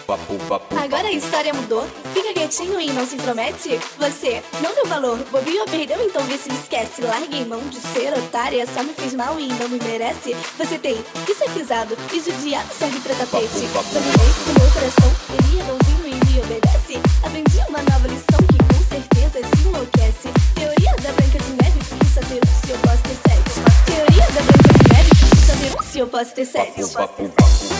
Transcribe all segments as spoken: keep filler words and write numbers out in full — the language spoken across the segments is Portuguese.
Agora a história mudou, fica quietinho e não se intromete. Você não deu valor, bobeou, perdeu, então vê se me esquece. Larguei mão de ser otária, só me fez mal e não me merece. Você tem que ser pisado e judiado serve pra tapete. Dominei o meu coração, ele é bonzinho e me obedece. Aprendi uma nova lição que com certeza se enlouquece. Teoria da Branca de Neve, porque só ter um se eu posso ter sete. Teoria da Branca de Neve, porque só ter um se eu posso ter sete.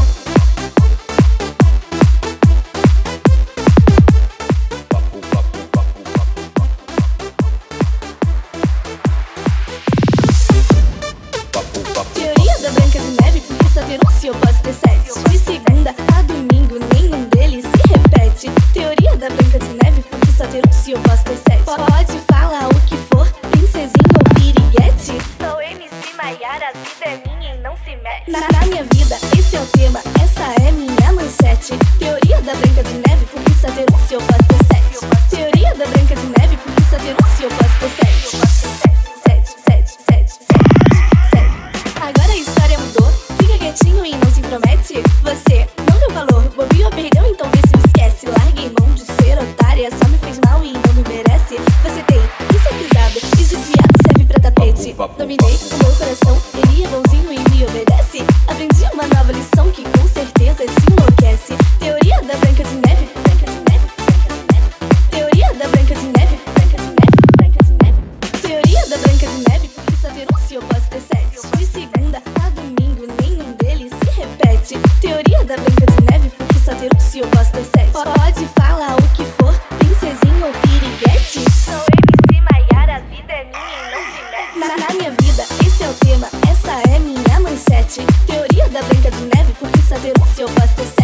Se eu posso ter sete. De segunda a domingo, nenhum deles se repete. Teoria da Branca de Neve, porque só ter um se eu posso ter sete. Pode falar o que for, princesinha ou piriguete. Sou M C Maiara, a vida é minha e não se mete. Na, na minha vida, esse é o tema, essa é minha manchete. Teoria da Branca de Neve, porque só ter um se eu posso ter sete. Teoria da Branca de Neve, porque só ter um se eu posso ter sete. Sete, sete, sete, sete. Agora a história mudou, quietinho e não se intromete. Você não deu valor, bobeou, perdeu, então vê se me esquece. Larguei mão de ser otária, só me fez mal e não me merece. Você tem que ser pisado e judiado serve pra tapete. Dominei o meu coração, ele é bonzinho e me obedece. Aprendi uma nova lição que com certeza se enlouquece. Teoria da Branca de Neve, Branca de Neve, Branca de Neve. Teoria da Branca de Neve, Branca de Neve, Branca de Neve. Teoria da Branca de Neve, porque só ter um se eu posso ter sete. De segunda a domingo, nenhum deles se repete. Teoria da Branca de Neve, porque só ter um se eu posso ter sete. Pode falar o que for, princesinha ou piriguete. Sou M C Maiara, a vida é minha e não se mete. Na, na minha vida, esse é o tema, essa é minha manchete. Teoria da Branca de Neve, porque só ter um se eu posso ter sete.